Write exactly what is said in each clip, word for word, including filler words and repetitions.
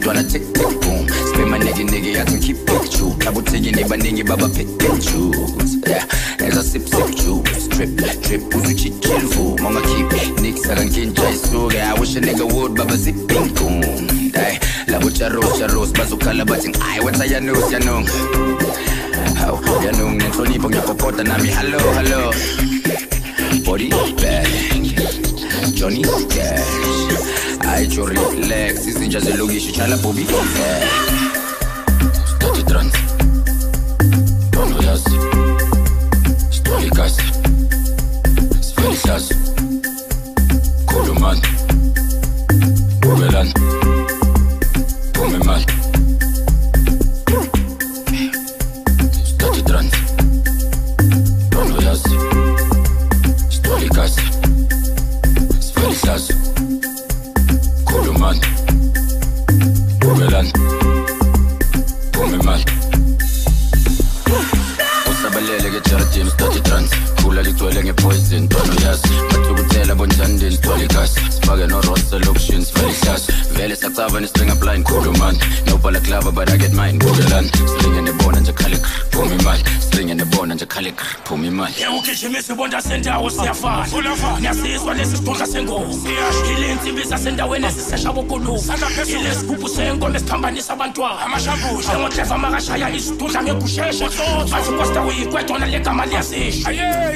ntwana tick tick boom. Spin my nigga nigga yathi keep it true. Kabuthiki nibaningi baba pick and choose. Yeah, as I sip sip juice, trip trip uzuchi chill fool. Monga keep nicks akankinja isuke. I wish a nigga would baba zip ping boom. Die, la bucha rose rose bazukala bating. I what I know ya know. How ya know nenhlonipho ngiyakokota nami hello hello. Body bang, Johnny Cash. I to relax, izinja zelokishi chala bobi. Stati trans, tono yazi, stoli kasi, sferi sasu, kuluman, uvelan, pumimal. Stati trans, tono yazi, stoli kasi, sferi sasu, kuluman, uvelan, pumimal. Usabalele ke charging stati trans, kula ligcwele ngepoison tono yazi, bathukutela bonjandini stoli kasi, sifake no roster lotions very sass, vele sacava ni string up line kuluman, no bala clava but I get mine uvelan, string in the bone nje khalik, pumimal, string in the bone nje khalik, pumimal. Ugijimisa ibonda sendawo siyafana, nyasizwa lesisibonda sengozi, ilenzi biza sendaweni esisesha bokuluka, ilesigubhu sengoma esiphambanisa abantwana, amashambushi ngotleva makashaya isidudla ngekushesha, bathi kosta uyikwetona legama liyasisha.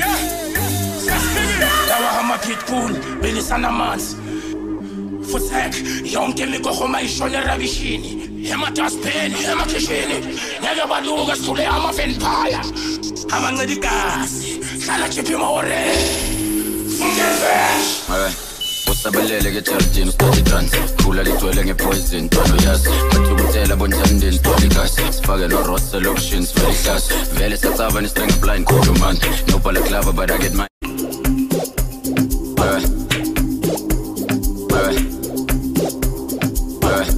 Lawa hama pitbull belisana amanzi, futhek yonke imigogoma ishone rabishini, ematasipeni emakhishini, ngeke baluka sithule ama-vampire, amancedikazi hlala khipha imahore funkevesh. Alright. Usabalele ke charging stati trans, kula ligcwele ngepoison tono yazi, bathukutela bonjandini stoli kasi, sifake no roster lotions very sass, vele sacava ni string up line kuluman, no bala clava but I get mine. Alright, alright, alright.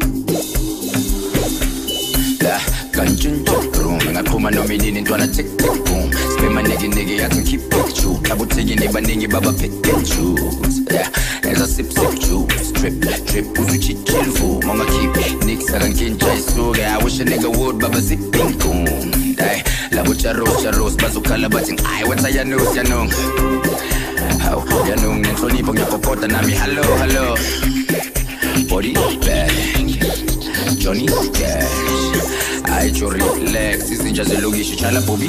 La kanjunja room, ngaqhuma nominini ntwana tick tick boom. Spin my nigga nigga yathi keep it true. Kabuthiki nibaningi baba pick and choose. Yeah, as I sip sip juice, trip trip uzuchi chill fool. Monga keep nicks akankinja isuke. I wish a nigga would baba zip ping boom. Die, la bucha rose rose bazukala bating. I what I know ya know. How ya know nenhlonipho ngiyakokota nami hello hello. Body bang, Johnny Cash. I to relax, izinja zelokishi chala bobi.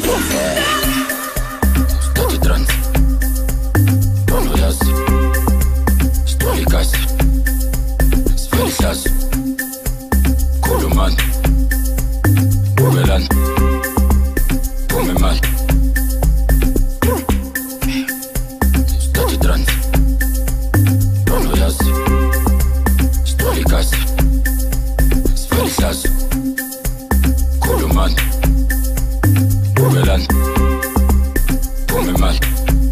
Stati trans, tono yazi, stoli kasi, sferi sasu, kuluman, uvelan, pumimal. Stati trans, tono yazi, stoli kasi, sferi sasu, kuluman, uvelan, pumimal.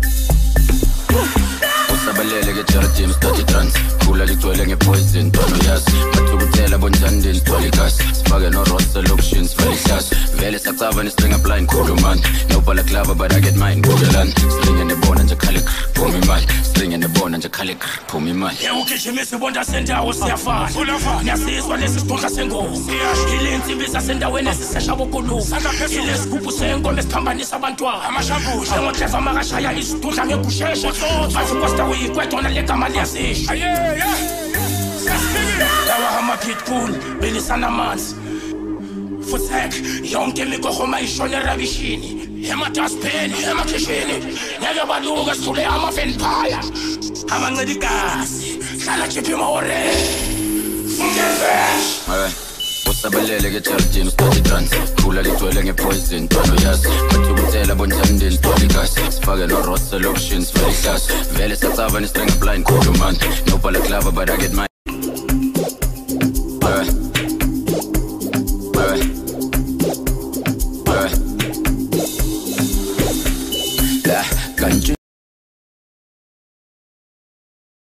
Usabalele ke charging stati trans, kula ligcwele ngepoison tono yazi, bathukutela bonjandini stoli kasi, sifake no roster lotions very sass, vele sacava ni string up line kuluman, no bala clava but I get mine uvelan, string in the bone nje khalik, pumimal, string in the bone nje khalik, pumimal. Ugijimisa ibonda sendawo siyafana, nyasizwa lesisibonda sengozi, ilenzi biza sendaweni esisesha bokuluka, ilesigubhu sengoma esiphambanisa abantwana, amashambushi ngotleva makashaya isidudla ngekushesha, bathi kosta uyikwetona legama liyasisha. Lawa hama pitbull belisana amanzi, futhek yonke imigogoma ishone rabishini, ematasipeni emakhishini, ngeke baluka sithule ama-vampire, amancedikazi hlala khipha imahore funkevesh. Alright. Usabalele ke charging stati trans, kula ligcwele ngepoison tono yazi, bathukutela bonjandini stoli kasi, sifake no roster lotions very sass, vele sacava ni string up line kuluman, no bala clava but I get mine.